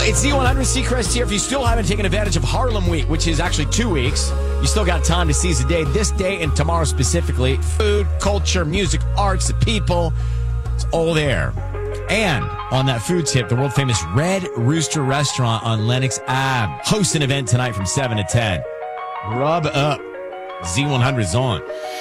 It's Z100 Seacrest here. If you still haven't taken advantage of Harlem Week, which is actually 2 weeks, you still got time to seize the day, this day and tomorrow specifically. Food, culture, music, arts, the people, it's all there. And on that food tip, the world-famous Red Rooster Restaurant on Lenox Ave hosts an event tonight from 7 to 10. Rub up. Z100's on.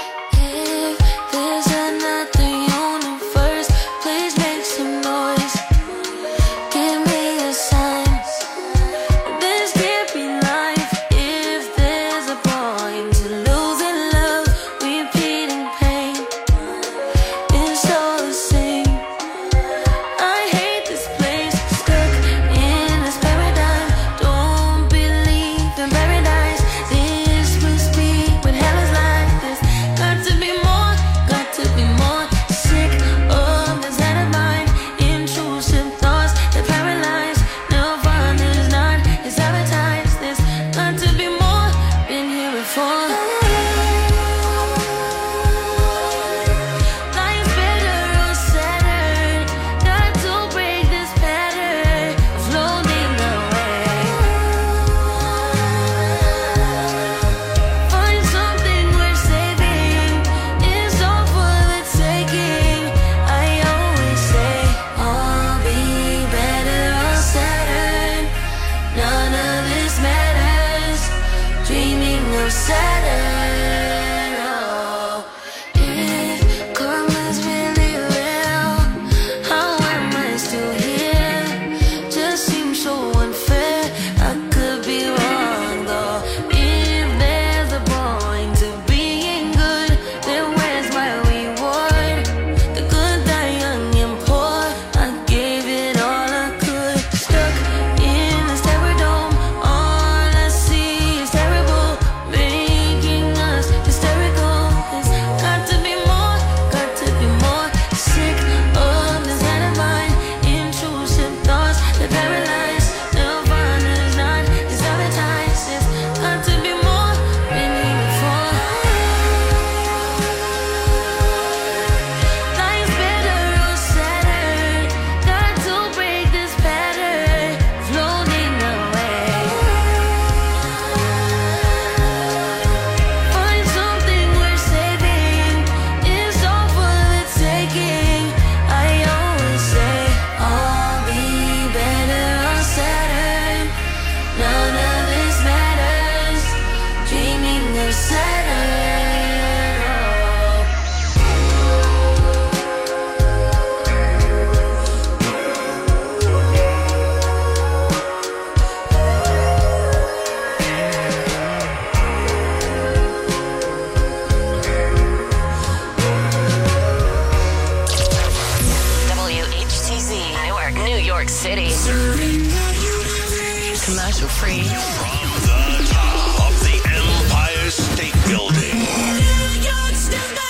Commercial free. From the top of the Empire State Building. New York's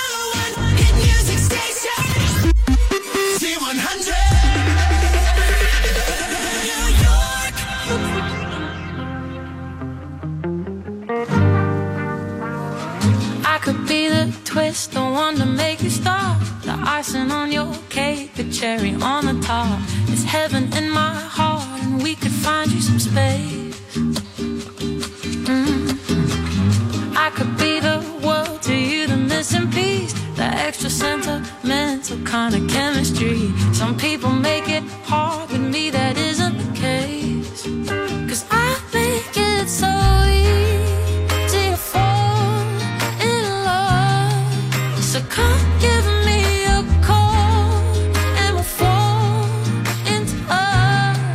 #1 hit music station. Z100. New York. I could be the twist, the one to make you stop. The icing on your cake, the cherry on the top. It's heaven in my heart, and we could find you some space. I could be the world to you, the missing piece, the extra sentimental kind of chemistry. Some people make it hard, with me that isn't the case. 'Cause I make it so easy to fall in love. So come give me a call, and we'll fall into love.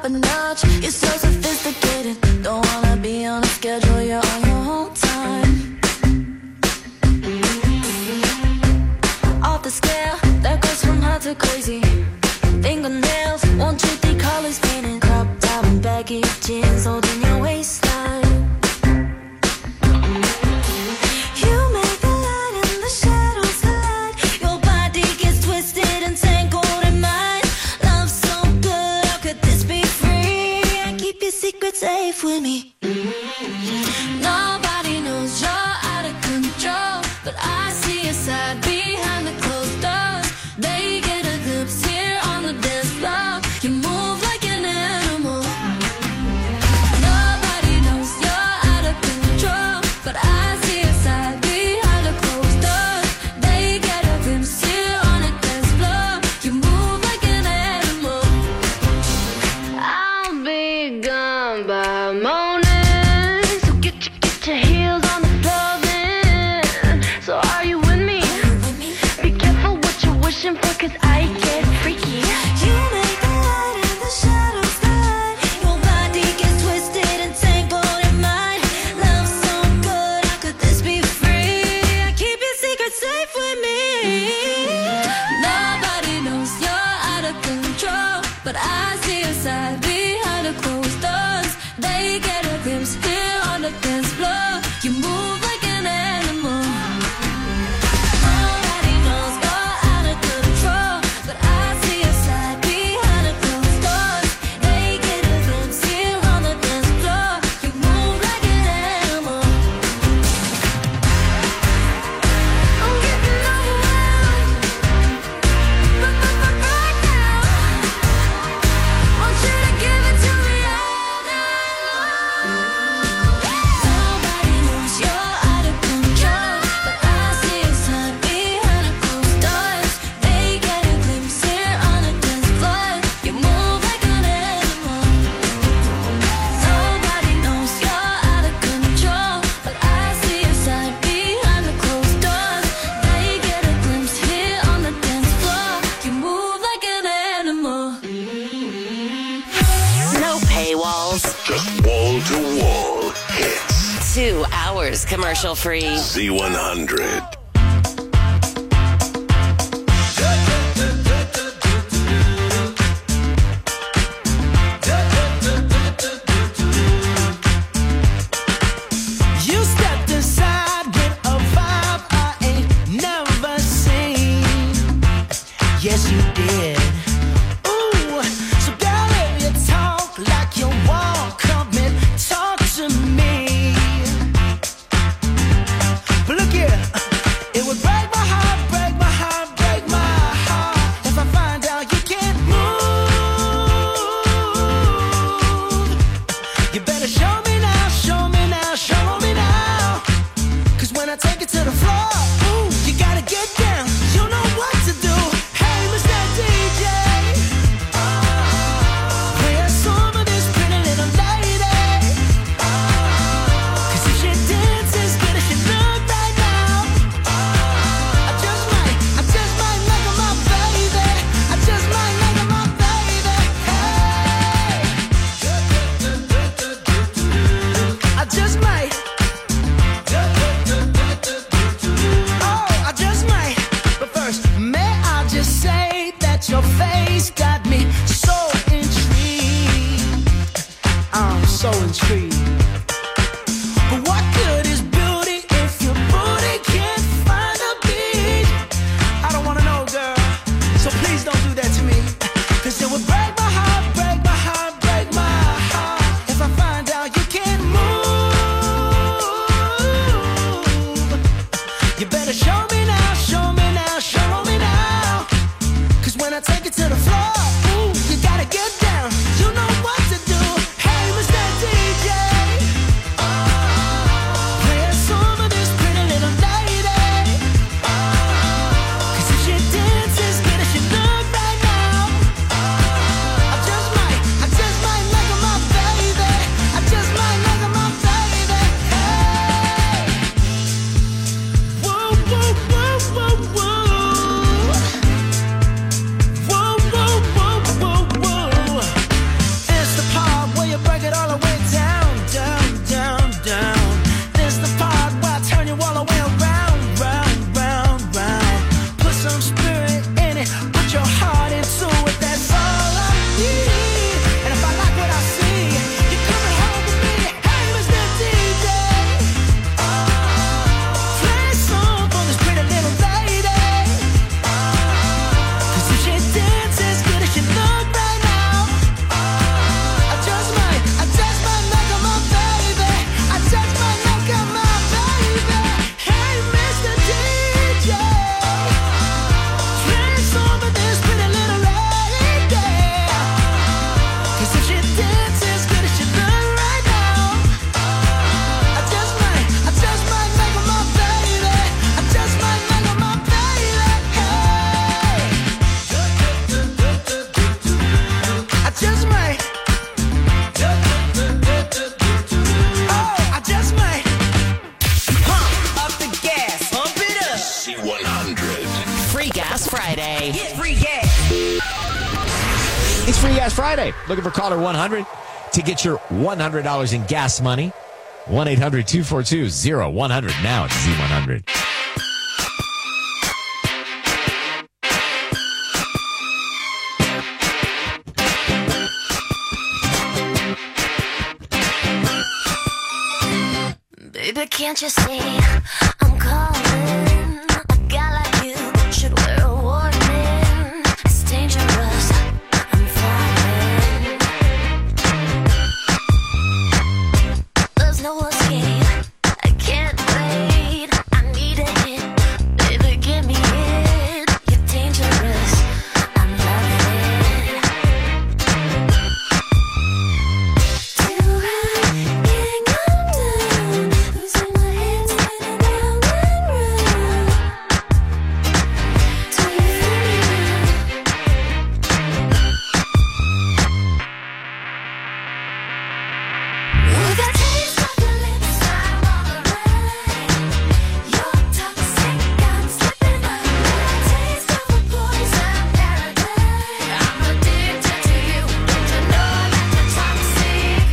up a notch. You're so sophisticated. Don't wanna be on a schedule, you're on your own time. Off the scale, that goes from hot to crazy. Fingernails, 1, 2, 3 colors painted. Crop top and baggy jeans holding your waistline. You make the light and the shadows collide. Your body gets twisted and tangled in mine. Love so good, how could this be free? I keep your secret safe with me. Nobody knows you're out of control, but I see your side behind the closed doors. They get a glimpse here on the dance floor. You move like an animal. Nobody knows you're out of control, but I see your side behind the closed doors. They get a glimpse here on the dance floor. You move like an animal. I'll be gone by morning, so get your heels on the floor then. So are you with me? Be careful what you're wishing for, 'cause I get freaky. You make the light and the shadows collide. Your body gets twisted and tangled in mine. Love so good, how could this be free? I keep your secret safe with me. Nobody knows you're out of control, but I see your side behind the closed doors. They get a glimpse here on the dance floor. You move like an animal. Nobody knows you're out of control, but I see your side behind the closed doors. They get a glimpse here on the dance floor. You move like an animal. I'm getting overwhelmed, but right now, want you to give it to me all night long. Nobody knows you're out of control, but I see your side behind the closed doors. They get a glimpse here on the dance floor. You move like an animal. Nobody knows you're out of control, but I see your side behind the closed doors. They get a glimpse here on the dance floor. You move like an animal. No paywalls. Just wall to wall hits. 2 hours commercial free. Z100. You stepped aside with a vibe I ain't never seen. Yes, you did. Ooh, so girl, if you talk like you walk, come and talk to me. But look here, Free Gas Friday. Looking for caller 100 to get your $100 in gas money. 1-800-242-0100. Now it's Z100. Baby, can't you see I'm calling? A guy like you should wear a warning. It's dangerous. I'm falling. There's no escape. I can't wait. I need a hit. Baby, give me it. You're dangerous. I'm loving it. Do I can't come down? Losing my head, spinning round and round. Do you with that taste of your lips, I'm on the run. You're toxic, I'm slipping under. Taste of a poison paradise. I'm addicted to you. Don't you know that you're toxic?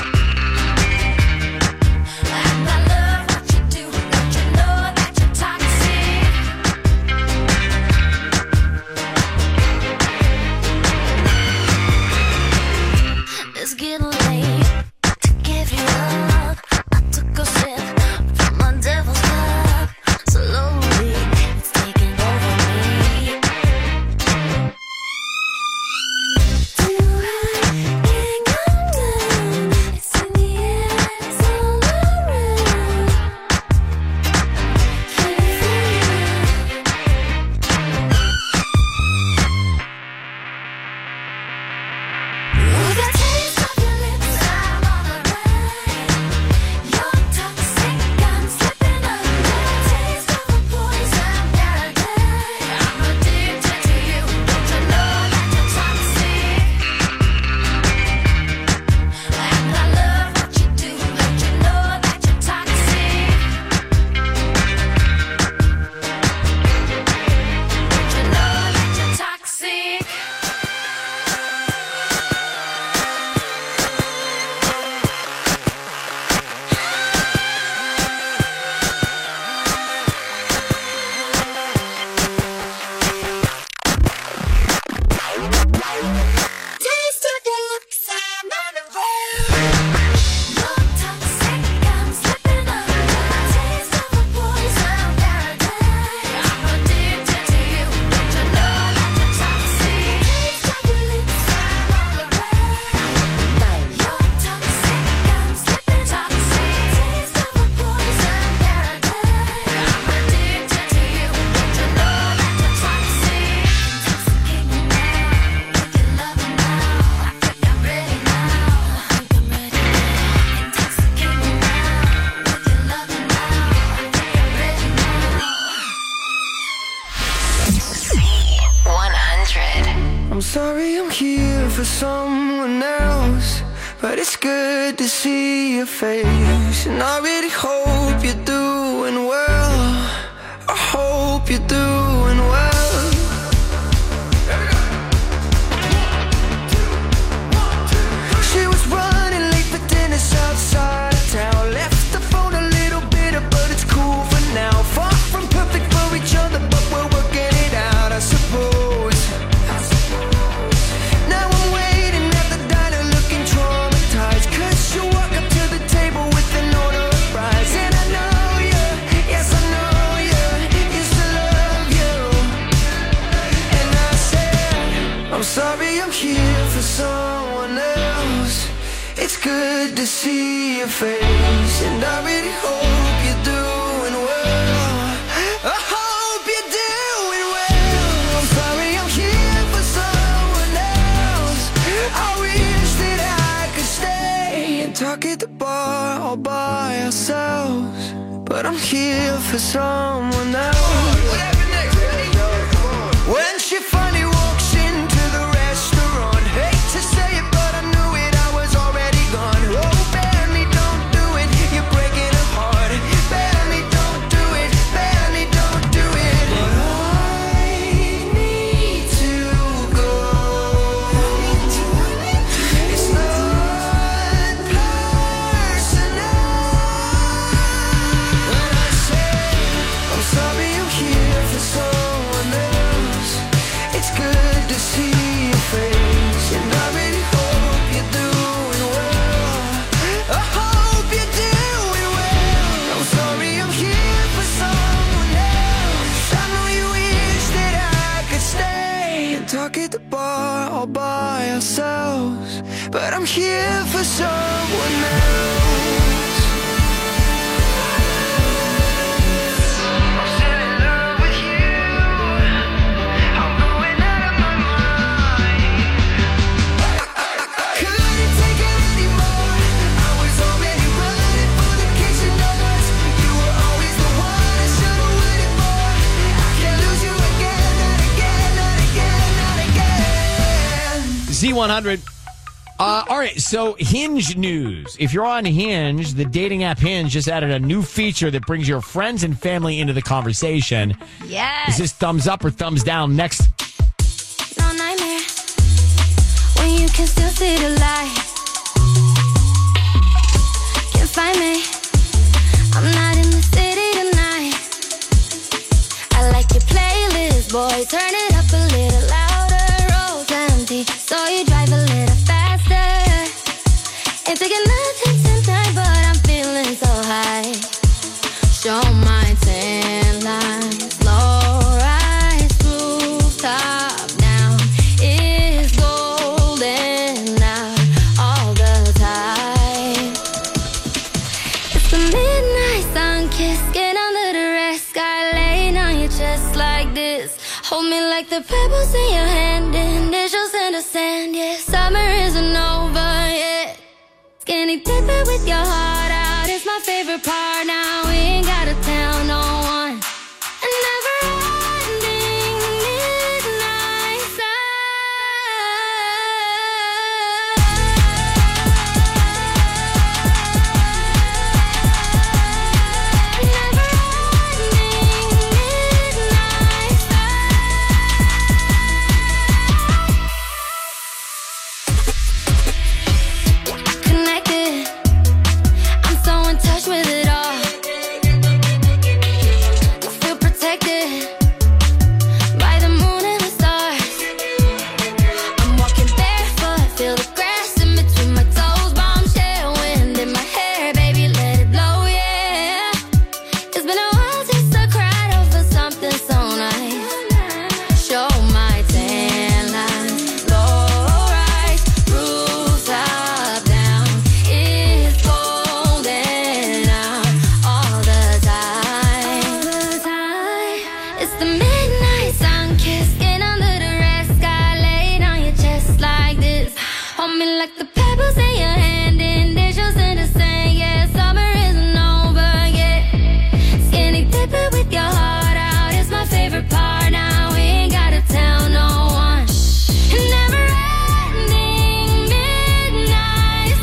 And I love what you do. Don't you know that you're toxic? It's getting late to give you up. I took a sip from my devil's cup. Slowly, it's taking over me. Do I can't come down? It's in the air, it's all around. Can you feel it? With that taste of your lips, I'm on the run. You're toxic, I'm slipping under. Taste of a poison paradise. I'm addicted to you. Don't you know that you're toxic? And I love what you do. Don't you know that you're toxic? Don't you know that you're toxic? Taste of your lips, I'm on the road. You're toxic, I'm slipping under. Taste of a poison paradise. I'm addicted to you. Don't you know that you're toxic? Taste of your lips, I'm on the road. You're toxic, I'm slipping toxic. Taste of a poison paradise. I'm addicted to you. Don't you know that you're toxic? Intoxicate me now with your loving now. I think I'm ready now. I think I'm ready now. Intoxicate me now with your loving now. I think I'm ready now. 100. I'm sorry I'm here for someone else, but it's good to see your face. And I really hope you're doing well. I hope you're doing well. She was running late for dinner outside of town. Left the phone a little bitter, but it's cool for now. Far from perfect for each other, but we're working it out, I suppose. Now I'm waiting at the diner looking traumatized, 'cause you walk up to the table with an order of fries. And I know you, yes I know you, used to love you. And I said, I'm sorry I'm here for someone else. It's good to see your face, and I really hope you're doing well. I hope you're doing well. I'm sorry I'm here for someone else. I wish that I could stay and talk at the bar all by ourselves, but I'm here for someone else. When she finally walks into the restaurant, hate to say it, but I knew it, I was already gone. Oh, Benny, don't do it, you're breaking her heart. Benny, don't do it, Benny, don't do it. But I need to go. ourselves, but I'm here for someone else. I'm still in love with you. I'm going out of my mind. Couldn't take it anymore. I was already running for the kitchen doors. You were always the one I should have waited for. I can't lose you again, not again, not again, not again. Z100. All right, so Hinge news. If you're on Hinge, the dating app Hinge just added a new feature that brings your friends and family into the conversation. Yes. Is this thumbs up or thumbs down? Next. No nightmare when you can still see the light. Can't find me. I'm not in the city tonight. I like your playlist, boy. Turn it up a little louder. Roads empty, so you drive a little faster. Ain't taking nothing tonight, but I'm feeling so high. Show my tan lines, low rise, rooftop now is golden out all the time. It's the midnight sun kiss, get under the red sky, laying on your chest like this. Hold me like the pebbles in your hand, initials in the sand. Yeah, summer isn't over yet. Skinny dipping with your heart out is my favorite part. Now we ain't gotta tell no one. A never-ending midnight connected. I'm so in touch with it all. I feel protected by the moon and the stars. I'm walking barefoot, feel the grass in between my toes. Bombshell wind in my hair, baby, let it blow, yeah. It's been a while since I cried over something so nice. Show my tan lines, low rise, rooftop down. It's golden out all the time. It's the midnight sun kiss, get under the red sky, laid on your chest like this. Hold me like the pebbles in your hand, initials in the sand. Yeah, summer isn't over yet. Skinny dipping with your heart out is my favorite part. Now we ain't gotta tell no one. Never-ending midnight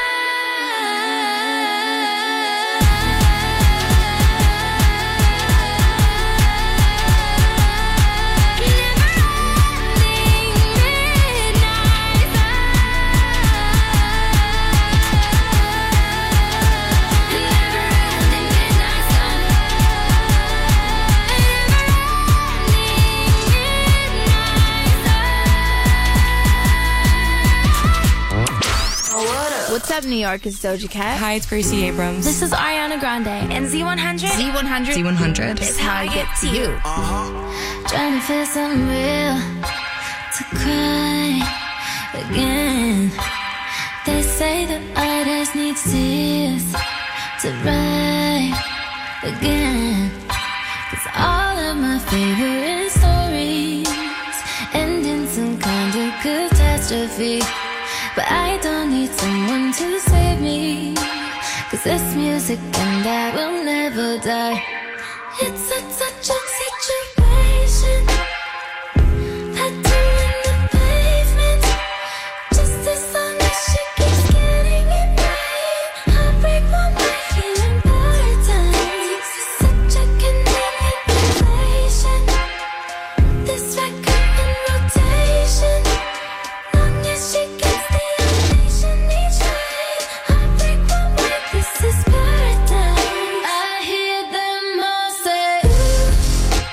What's up, New York? It's Doja Cat. Hi, it's Gracie Abrams. This is Ariana Grande and Z100. Z100 is how I get to you. Trying to feel something real to cry again. They say that artists need tears to write again. 'Cause all of my favorite stories end in some kind of catastrophe. But I don't need someone to save me. 'Cause this music and I will never die. It's such a situation. Pattern in the pavement. Just as long as she keeps getting it right. Heartbreak won't make it important. Such a convenient relation. This record in rotation. Long as she gets the ovation each night. Heartbreak won't break, this is paradise. I hear them all say, ooh.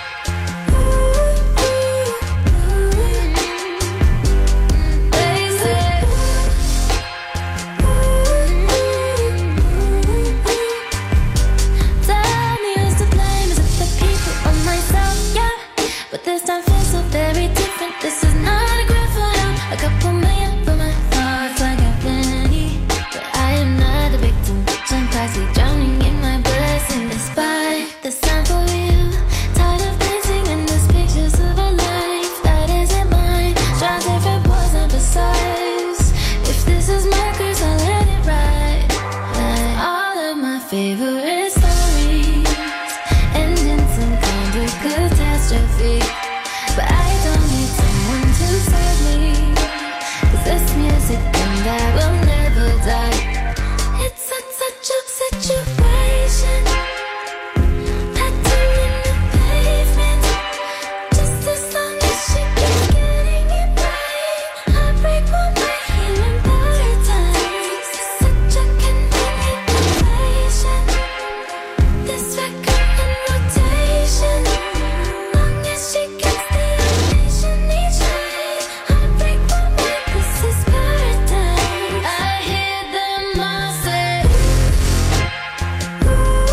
favorite stories end in some kind of catastrophe. But I don't need someone to save me, 'cause this music and that will never die. It's such a situation. Pattern in the pavement. Just as long as she keeps getting it right. Heartbreak won't break here in paradise. It's such a convenient equation. This record in rotation. Long as she gets the attention each night. Heartbreak won't break, this is paradise. I hear them all say, ooh, ooh,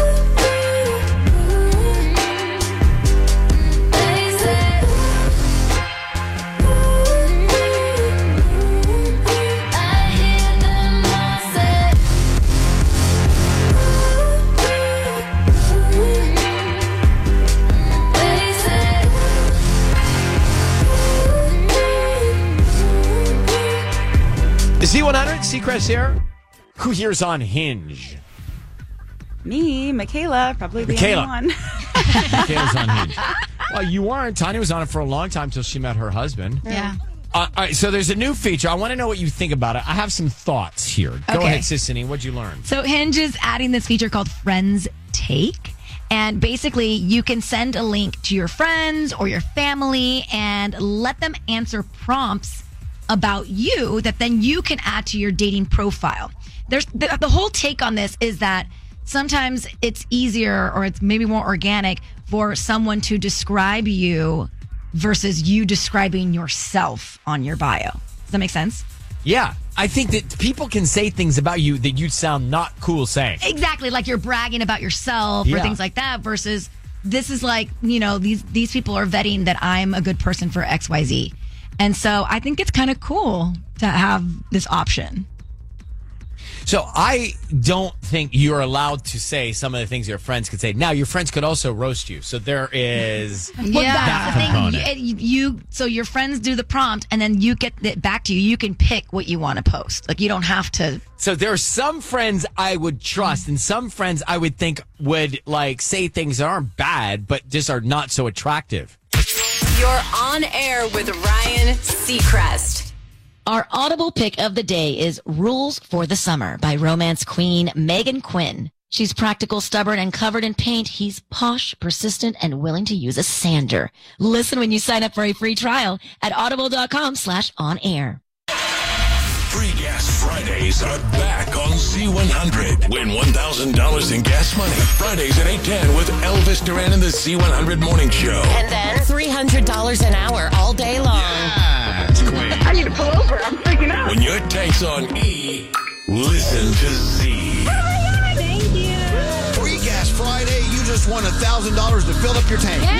ooh. They say, ooh, ooh, ooh. I hear them all say, ooh, ooh, ooh. They say, The Z100, Seacrest here. Who here's on Hinge? Me, Michaela, probably the Michaela. only one. Michaela's on Hinge. Well, you weren't. Tanya was on it for a long time till she met her husband. Yeah. All right, so there's a new feature. I want to know what you think about it. I have some thoughts here. Go Okay. ahead, Sissany. What'd you learn? So Hinge is adding this feature called Friends Take. And basically, you can send a link to your friends or your family and let them answer prompts about you that then you can add to your dating profile. There's the whole take on this is that sometimes it's easier or it's maybe more organic for someone to describe you versus you describing yourself on your bio. Does that make sense? Yeah, I think that people can say things about you that you'd sound not cool saying. Exactly, like you're bragging about yourself or Yeah. things like that versus this is like, you know, these people are vetting that I'm a good person for XYZ. And so I think it's kind of cool to have this option. So I don't think you're allowed to say some of the things your friends could say. Now, your friends could also roast you. So there is Well, that that's the thing. component. So your friends do the prompt and then you get it back to you. You can pick what you want to post. Like you don't have to. So there are some friends I would trust and some friends I would think would like say things that aren't bad, but just are not so attractive. You're on air with Ryan Seacrest. Our audible pick of the day is Rules for the Summer by romance queen Megan Quinn. She's practical, stubborn, and covered in paint. He's posh, persistent, and willing to use a sander. Listen when you sign up for a free trial at audible.com/on-air. Free Gas Fridays are back on Z100. Win $1,000 in gas money. Fridays at 8:10 with Elvis Duran and the Z100 Morning Show. And then $300 an hour all day long. That's great. I need to pull over. I'm freaking out. When your tank's on E, listen to Z. Thank you. Free Gas Friday, you just won $1,000 to fill up your tank. Thank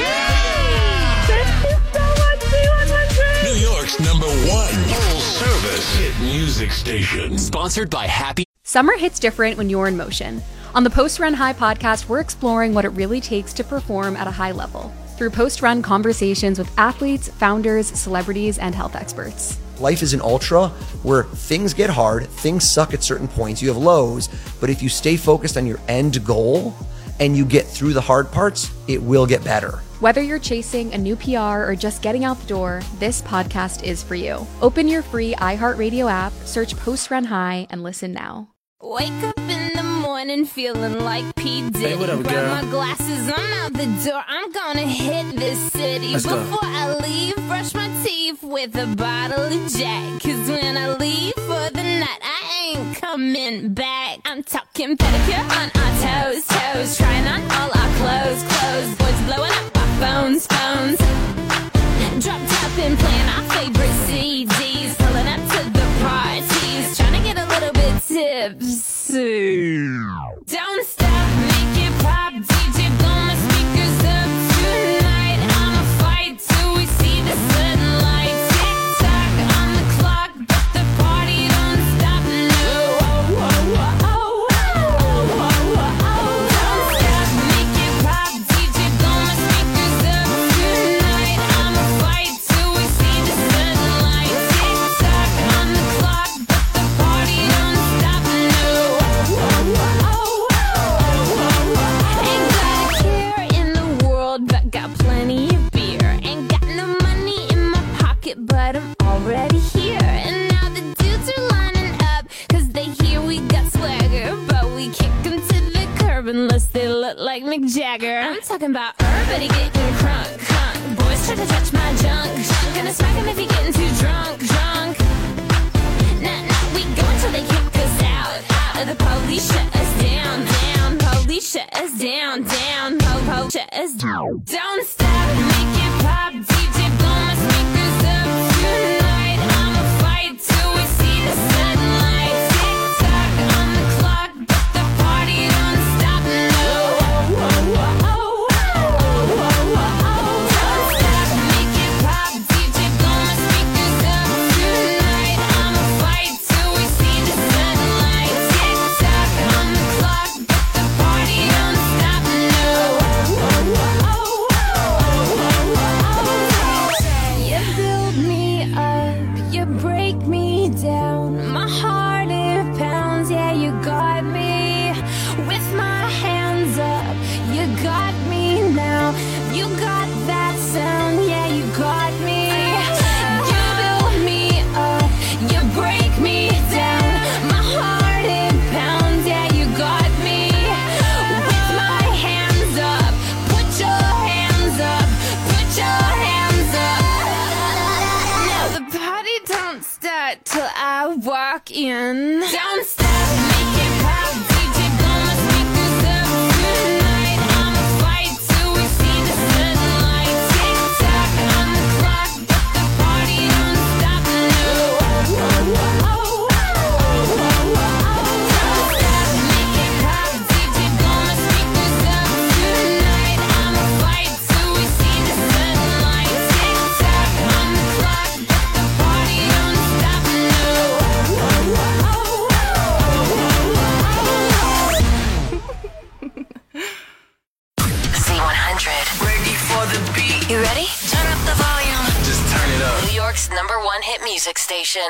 you so much, Z100. New York's #1 full-service hit music station. Sponsored by Happy. Summer hits different when you're in motion. On the Post Run High podcast, we're exploring what it really takes to perform at a high level through post-run conversations with athletes, founders, celebrities, and health experts. Life is an ultra where things get hard, things suck at certain points, you have lows, but if you stay focused on your end goal and you get through the hard parts, it will get better. Whether you're chasing a new PR or just getting out the door, this podcast is for you. Open your free iHeartRadio app, search Post Run High, and listen now. Wake up in the morning feeling like P. Diddy. Hey, what up, Grab girl? my glasses, I'm out the door. I'm gonna hit this city. Let's go. Before I leave, brush my teeth with a bottle of Jack. 'Cause when I leave for the night, I ain't coming back. I'm talking pedicure on our toes, toes. Trying on all our clothes, clothes. Boys blowing up our phones, phones. Drop top and playing our favorite CDs. Pulling up to the parties. Trying to get a little bit tipsy. Don't stop, make it pop. DJ, blow my speakers up tonight. I'ma fight till we see the sunlight. Tick tock on the clock, but the party don't stop. No. Oh, oh, oh, oh, oh, oh, herb unless they look like Mick Jagger. I'm talking about everybody getting crunk, crunk. Boys try to touch my junk, junk. Gonna smack him if he getting too drunk, drunk. Nah, we go until they kick us out, out. The police shut us down, down. Police shut us down, down. Po shut us down. Don't stop, make it pop. DJ blow my speakers up tonight. I'ma fight till we see the sunlight. Tick tock on the clock, but the party don't stop. No. Don't stop, make it pop. DJ blow my speakers up tonight. I'ma fight till we see the sunlight. Tick tock on the clock, but the party don't stop. No. You build me up, you break me down. My heart it pounds, yeah, you got me. With my hands up, you got me now. You got that sound, yeah, you got me. You build me up, you break me down. My heart it pounds, yeah, you got me. With my hands up, put your hands up, put your hands up. Now the party don't start till I walk in. Don't stop, make it pop. DJ blow my speakers up tonight. I'ma fight till we see the sunlight. Tick tock on the clock, but the party don't stop. No. Don't stop, make it pop. DJ blow my speakers up tonight. I'ma fight till we see the sunlight. Tick tock on the clock, but the party don't stop. No. Z100. Ready for the beat. You ready? Turn up the volume. Just turn it up. New York's #1 hit music station.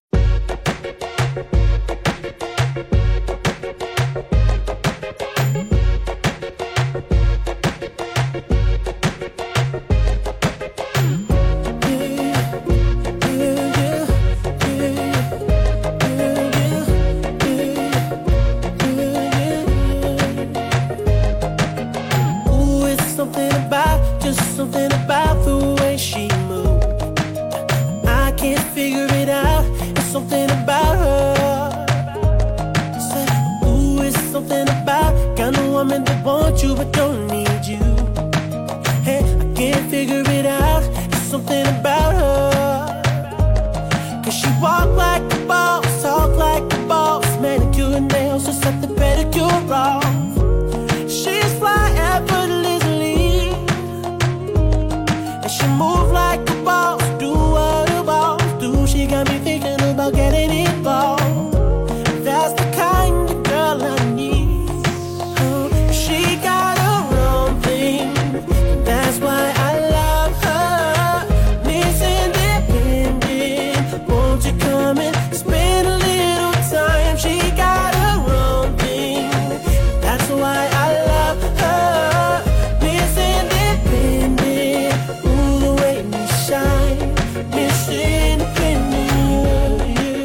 Ooh, it's something about, just something about the way she moves. I can't figure it out. It's something about her. Said, ooh, it's something about kind of woman that wants you but don't need you. Hey, I can't figure it out. It's something about her. 'Cause she walk like a boss, talk like a boss, manicure and nails, just set the pedicure off. She's fly effortlessly, and she move like a boss, do what a boss do. She got me thinking about getting involved. That's the kind of girl I need. She got her own thing, that's why I love her. Miss Independent, won't you come and spend a little time? She got her own thing, that's why I love her. Miss Independent, ooh, the way we shine. Miss Independent,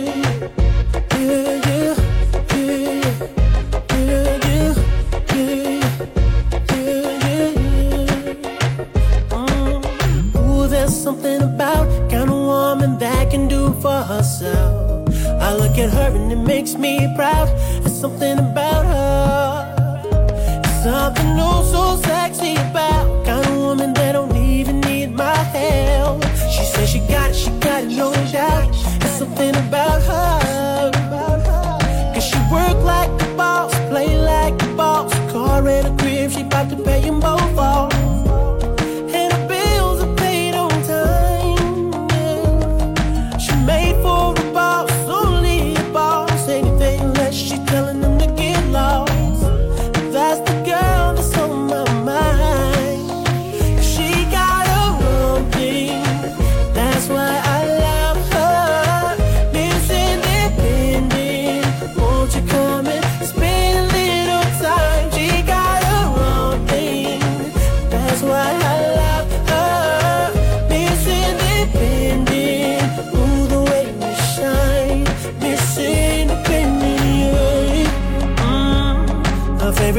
yeah, yeah, yeah, yeah, yeah, yeah, yeah, yeah. Ooh, there's something about kind of woman that can do for herself. I look at her and it makes me proud. There's something about her. Something oh so sexy about kind of woman that don't even need my help. She says she got it, no doubt. There's something about her. 'Cause she work like a boss, play like a boss. Car and a crib, she bout to pay them both off. And her bills are paid on time, yeah. She made for a boss, only a boss. Anything less, she telling them to get lost. That's the girl that's on my mind. She got her own thing, that's why I love her. Miss Independent, won't you come and spend a little time? She got her own thing,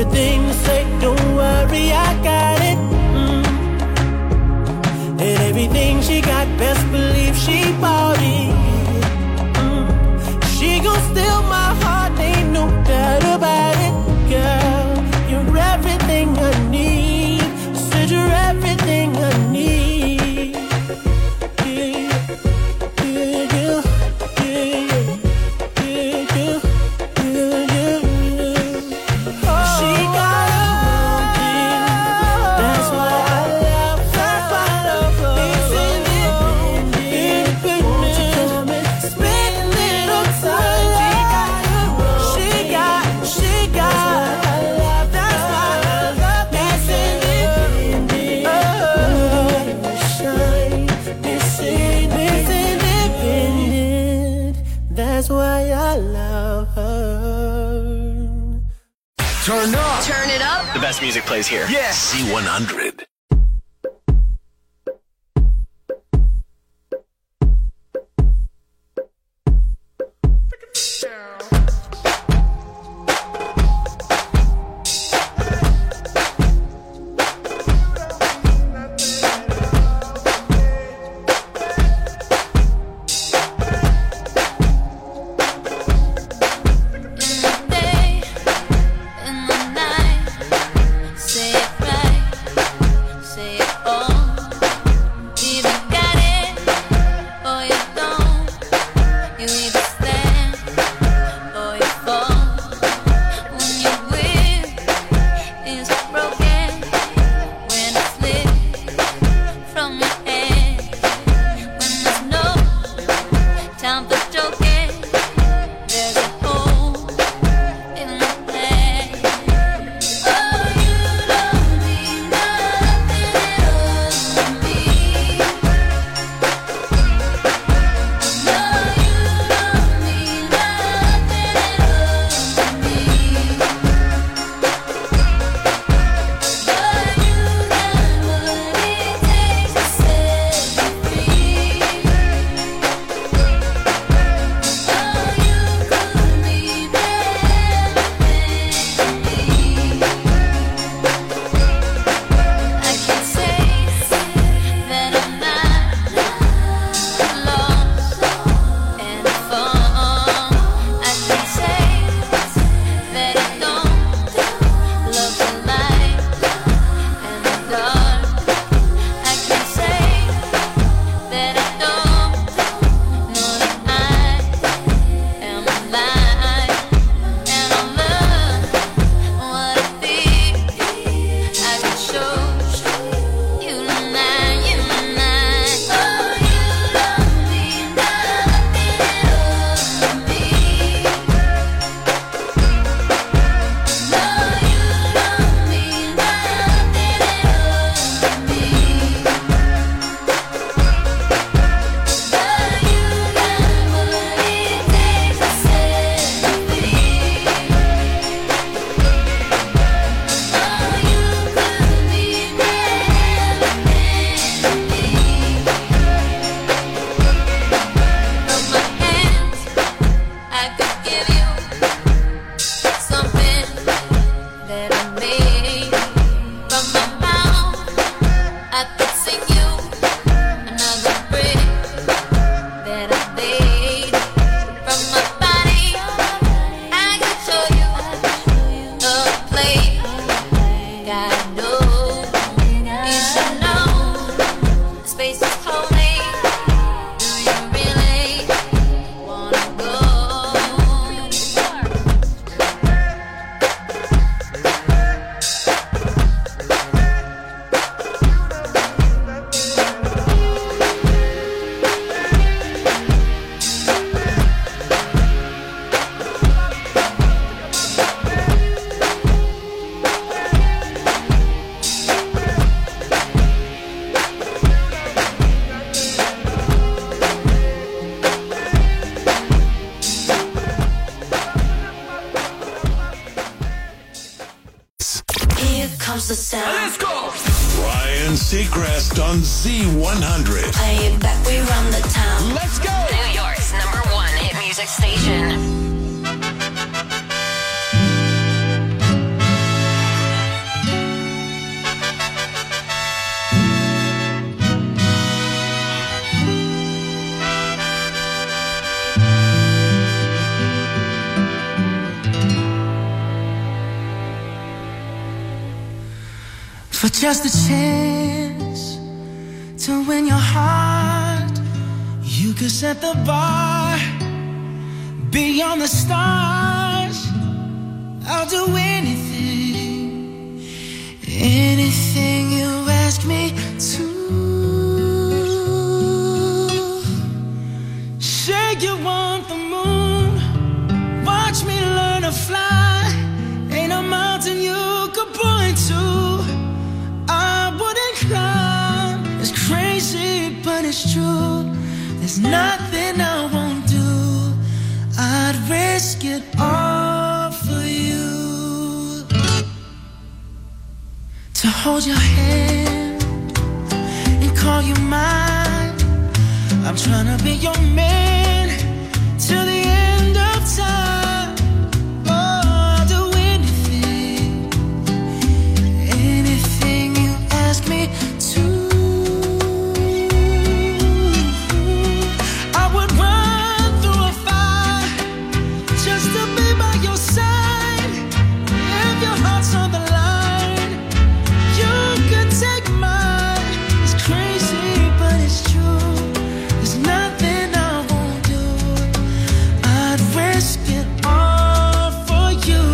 everything to say. Don't worry, I got it. And everything she got, best believe she bought it. She gon' steal my heart, ain't no doubt about it. Girl, you're everything I need. I said you're everything I need. That's why I love her. Turn up. Turn it up. The best music plays here. Yeah. C100. comes the sound. Let's go! Ryan Seacrest on Z100. Play it back, we run the town. Let's go! New York's #1 hit music station. For just a chance to win your heart, you could set the bar beyond the stars. I'll do anything, anything you ask me to. Say you want the moon, watch me learn to fly. Ain't a mountain you could point to I wouldn't climb. It's crazy, but it's true. There's nothing I won't do. I'd risk it all for you. To hold your hand and call you mine. I'm trying to be your man till the end of time. Oh, I'll do anything, anything you ask me to. I would run through a fire just to be by your side. If your heart's on the line, you could take mine. It's crazy, but it's true. There's nothing I won't do. I'd risk it all for you.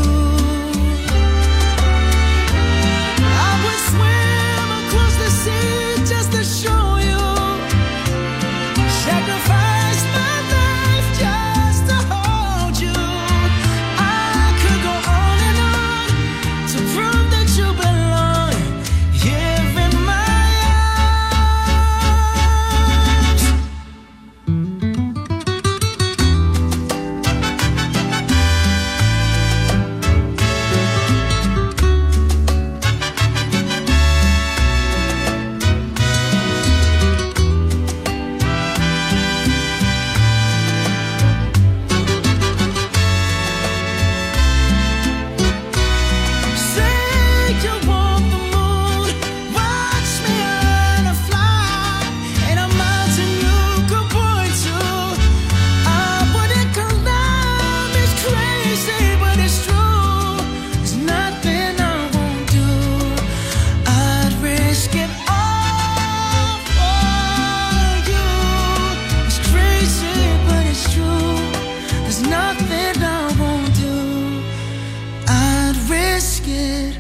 I would swim across the sea just to show you. Sacrifice my life just to hold you. I could go on and on to prove that you belong here in my arms. Say you want the moon, watch me learn to fly. Ain't a mountain you could point to I wouldn't climb. It's crazy, but it's true. There's nothing I won't do. I'd risk it all for you. It's crazy, but it's true. There's nothing I won't do. I'd risk it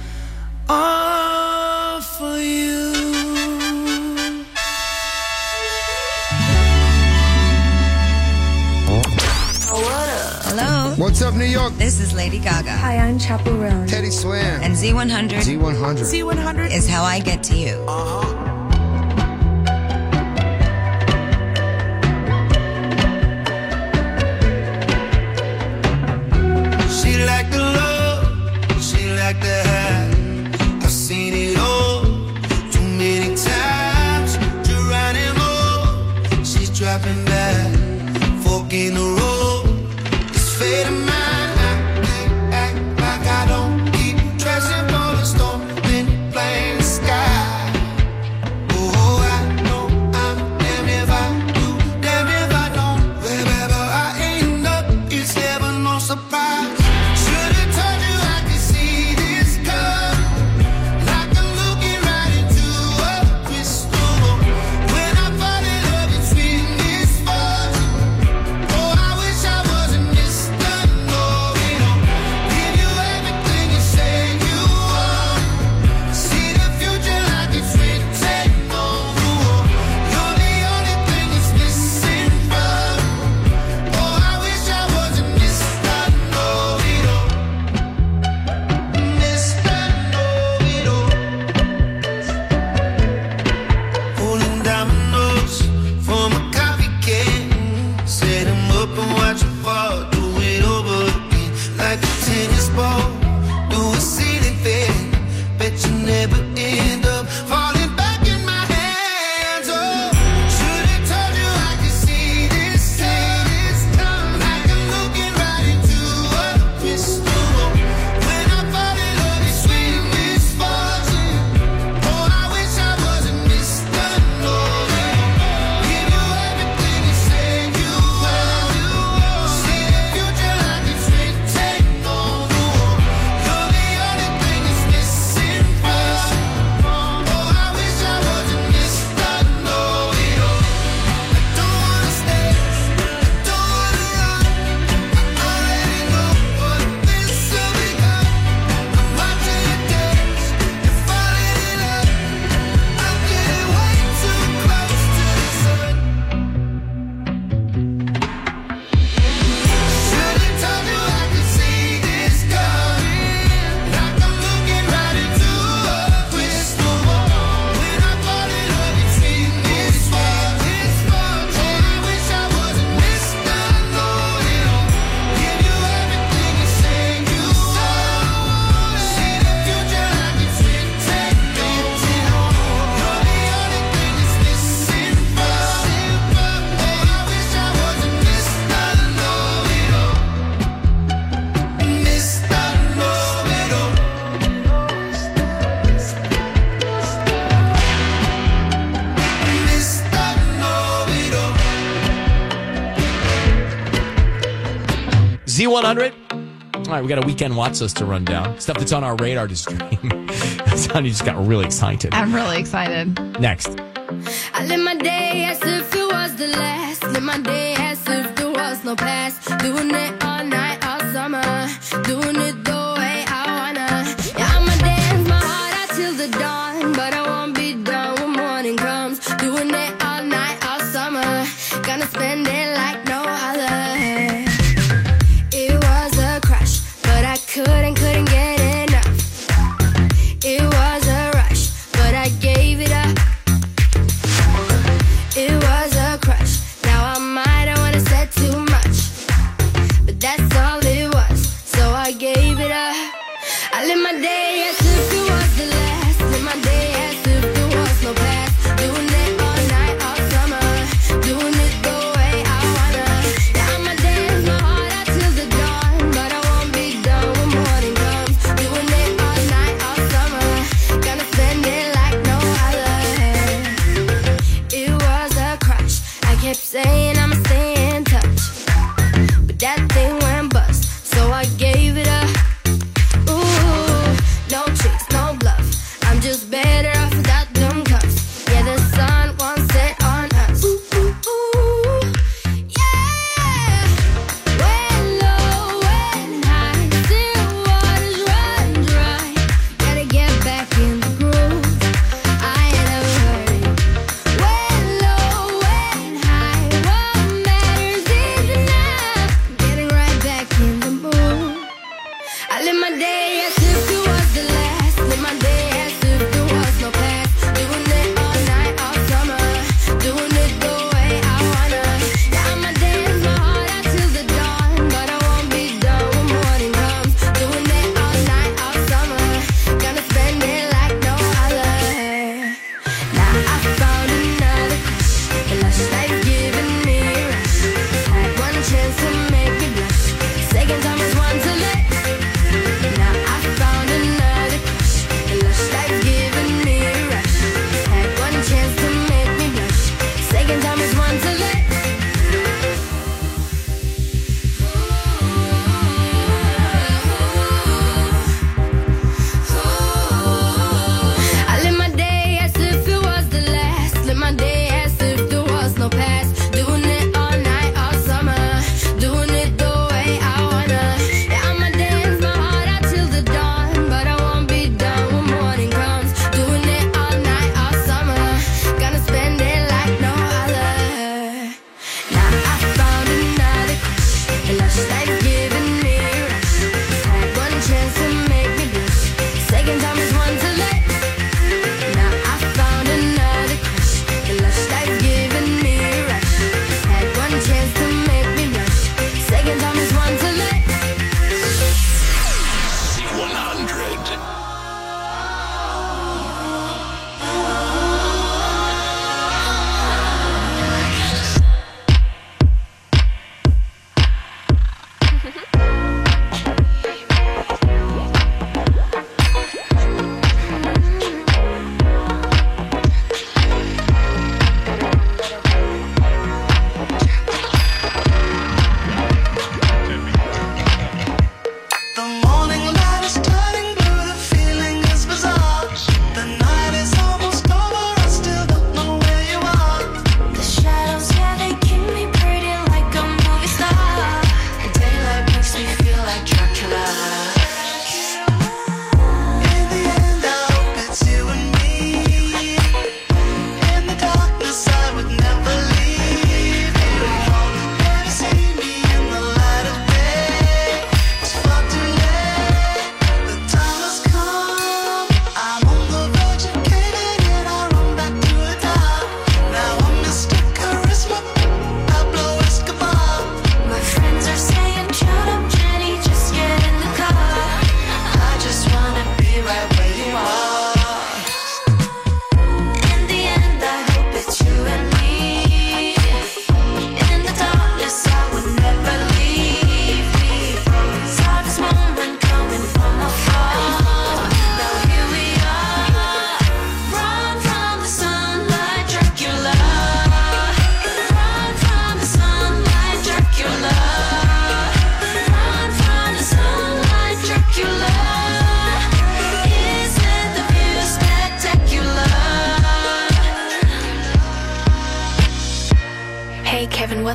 all for you. Hello. What's up, New York? This is Lady Gaga. Hi, I'm Chaperone. Teddy Swims. And Z100. Z100. Z100 is how I get to you. She like the love, she like the high. I've seen it all too many times. Geronimo, she's dropping back, fork in the road. It's fate of mine. I can't act like I don't keep dressing for the storm, then blame the sky. Oh, I know I'm damn if I do, damn if I don't. Wherever I end up, it's never no surprise. Should've told you I could see this coming, like I'm looking right into a crystal ball. When I fall in love, it's been this far. Oh, I Z100. All right, we got a weekend watch list to run down. Stuff that's on our radar to stream. Sound you just got really excited. I'm really excited. Next. I live my day as if it was the last. Live my day as if there was no past. Doing it all night, all summer. Doing it the way I wanna. Yeah, I'ma dance my heart out till the dawn. But I won't be done when morning comes. Doing it all night, all summer. Gonna spend it like no other. It was a crush, but I couldn't get enough. It was a rush, but I gave it up. It was a crush. Now I might have wanna said too much, but that's all it was. So I gave it up. I live my day as if it was the last. Live my day as if there was no past. Doing it all night, all summer. Doing it the way I wanna. Yeah, I'ma dance my heart out till the dawn, but I won't be done when morning comes. Doing it all night, all summer. Gonna spend it like no other. It was a crush. I kept saying I'ma stay in touch, but that thing went bust, so I gave it up. Ooh,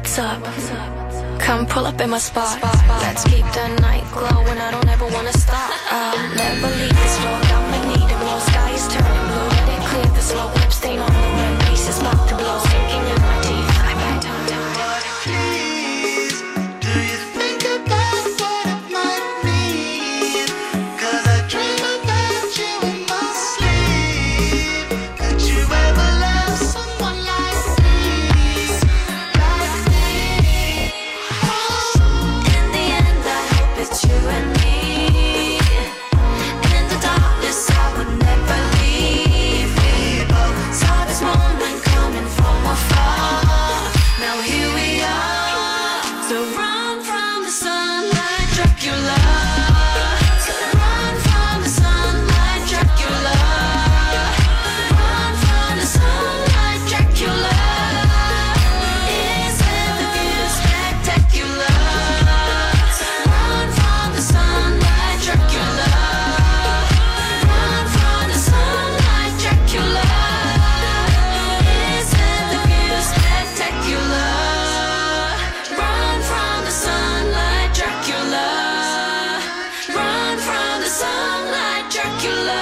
what's up? Come pull up in my spot. Let's keep the night glowing. I don't ever wanna stop. I'll never leave this floor. Got my need to blow. Sky is turning blue. Let it clear the slow. Lip stain on the rim. Bass is about to blow. Sinking in my teeth. I bet don't. Please, do you think about what it might mean? 'Cause I dream about you in my sleep. Could you ever love someone like me? Like me? In the end, I hope it's you and me. In the darkness, I would never leave. We both saw this moment coming from afar. Now here we are. So run from the sunlight, Dracula. Run from the sunlight, Dracula. Run from the sunlight, Dracula. Isn't the view spectacular? Run from the sunlight, Dracula. Run from the sunlight, Dracula. Isn't the view spectacular? Run from the sunlight, Dracula. Run from the sunlight, Dracula.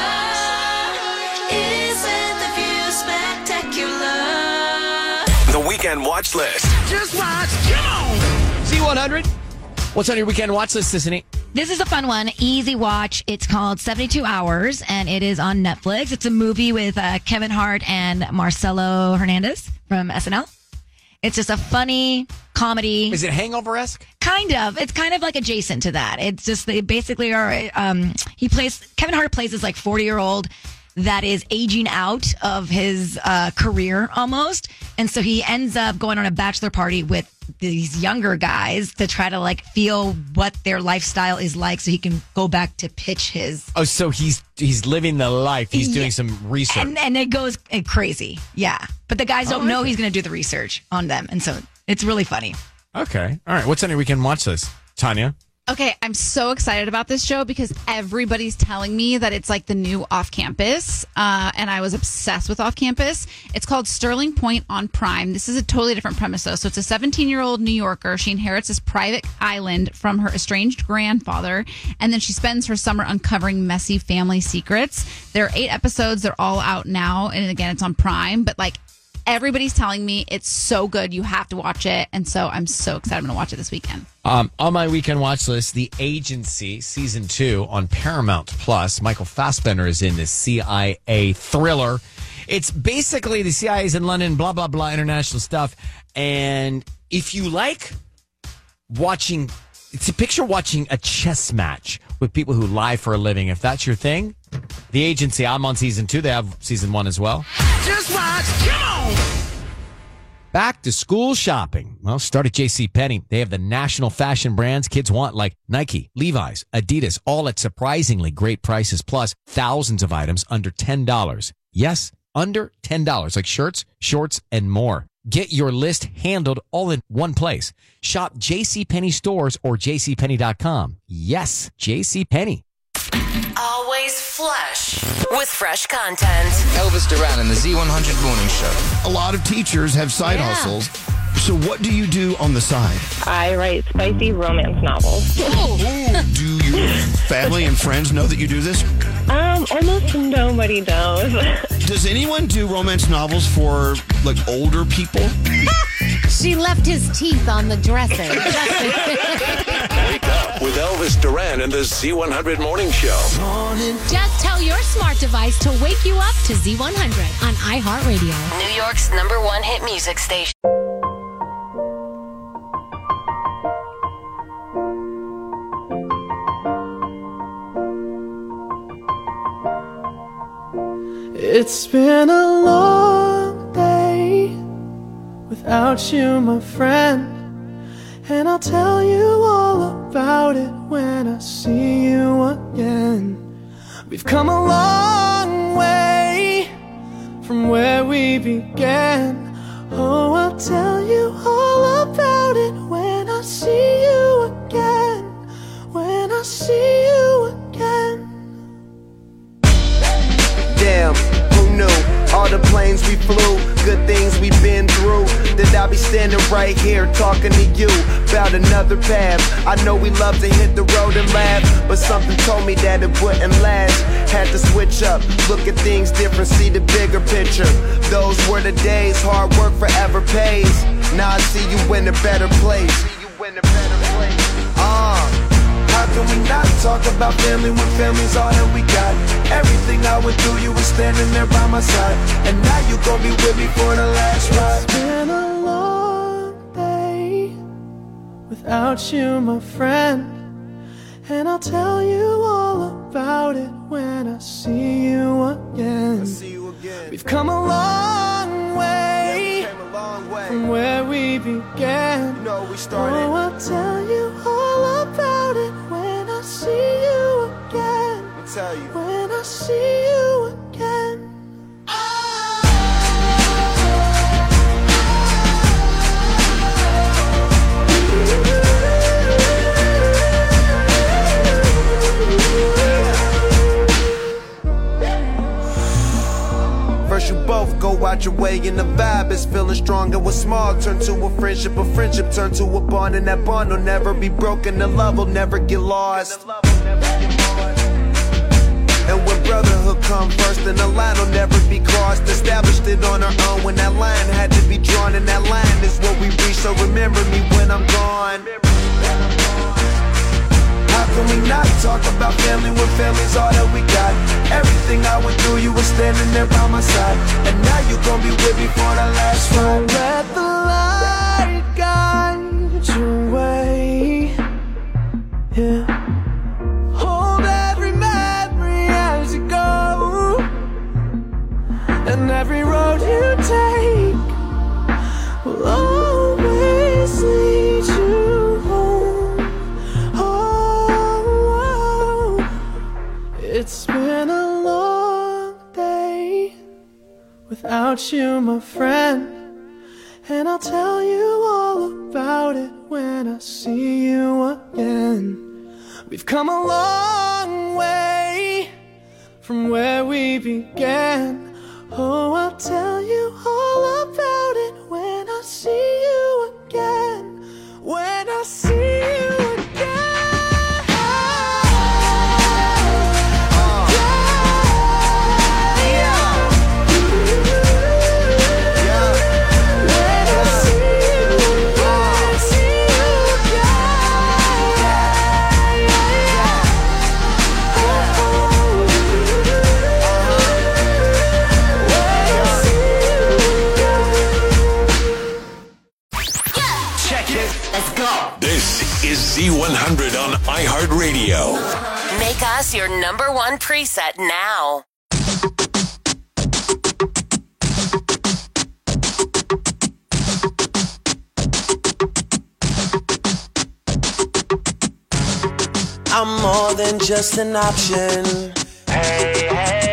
Isn't the view spectacular? The Weekend Watch List. Just watch. Come on. Z100. What's on your weekend watch list, Sissany? This is a fun one, easy watch. It's called 72 Hours, and it is on Netflix. It's a movie with Kevin Hart and Marcelo Hernandez from SNL. It's just a funny comedy. Is it Hangover-esque? Kind of. It's kind of like adjacent to that. It's just they basically are. Kevin Hart plays this like 40-year-old that is aging out of his career almost, and so he ends up going on a bachelor party with these younger guys to try to like feel what their lifestyle is like, so he can go back to pitch his. Oh, so he's living the life. He's doing some research. And it goes crazy. Yeah. But the guys don't know he's going to do the research on them. And so it's really funny. Okay. All right. What's on your weekend watch list, Tanya? Okay, I'm so excited about this show because everybody's telling me that it's like the new Off Campus, and I was obsessed with Off Campus. It's called Sterling Point on Prime. This is a totally different premise, though. So it's a 17-year-old New Yorker. She inherits this private island from her estranged grandfather, and then she spends her summer uncovering messy family secrets. There are 8 episodes. They're all out now, and again, it's on Prime, but like, everybody's telling me it's so good. You have to watch it. And so I'm so excited. I'm going to watch it this weekend. On my weekend watch list, The Agency Season 2 on Paramount Plus. Michael Fassbender is in this CIA thriller. It's basically the CIA's in London, blah, blah, blah, international stuff. And if you like watching, it's a picture watching a chess match with people who lie for a living. If that's your thing, The Agency, I'm on Season 2. They have Season 1 as well. Just watch. Come on. Back to school shopping. Well, start at JCPenney. They have the national fashion brands kids want, like Nike, Levi's, Adidas, all at surprisingly great prices, plus thousands of items under $10. Yes, under $10, like shirts, shorts, and more. Get your list handled all in one place. Shop JCPenney stores or jcpenney.com. Yes, JCPenney. Always flush with fresh content. Elvis Duran in the Z100 Morning Show. A lot of teachers have side hustles. So what do you do on the side? I write spicy romance novels. Do your family and friends know that you do this? Almost nobody knows. Does anyone do romance novels for, like, older people? She left his teeth on the dresser. Wake up with Elvis Duran and the Z100 Morning Show. Just tell your smart device to wake you up to Z100 on iHeartRadio. New York's #1 hit music station. It's been a long day without you, my friend. And I'll tell you all about it when I see you again. We've come a long way from where we began. Oh, I'll tell you all about it when I see you again. When I see you again. Damn, who knew? All all the planes we flew, good things we've been through, that I'll be standing right here talking to you about another path. I know we love to hit the road and laugh, but something told me that it wouldn't last. Had to switch up, look at things different, see the bigger picture. Those were the days, hard work forever pays. Now I see you in a better place. How can we not talk about family when family's all that we got? Everything I went through, you were standing there by my side, and now you gon' be with me for the last ride. It's been a long day without you, my friend, and I'll tell you all about it when I see you again. We've come a long way from where we began. Oh, I'll tell you all about it when I see you again. When I see you again. First you both go out your way and the vibe is feeling strong, and what's small turn to a friendship turn to a bond, and that bond will never be broken, the love will never get lost. And when brotherhood come first, then the line will never be crossed. Established it on our own when that line had to be drawn, and that line is what we reach, so remember me when I'm gone. How can we not talk about family when family's all that we got? Everything I went through, you were standing there by my side, and now you gon' be with me for the last ride. Let the light guide your way. Yeah. Hold every memory as you go, and every road you take will always lead you home. Oh, it's been a long day without you, my friend, and I'll tell you all about it when I see you again. We've come a long way from where we began. Oh, I'll tell you all about it when I see you again. When I see you again. This is Z100 on iHeartRadio. Make us your number one preset now. I'm more than just an option. Hey,